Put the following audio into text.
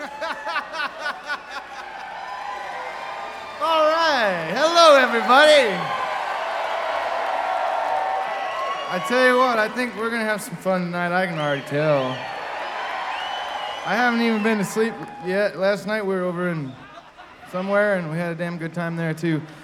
All right. Hello, everybody. I tell you what, I think we're going to have some fun tonight. I can already tell. I haven't even been to sleep yet. Last night we were over in somewhere, and we had a damn good time there, too.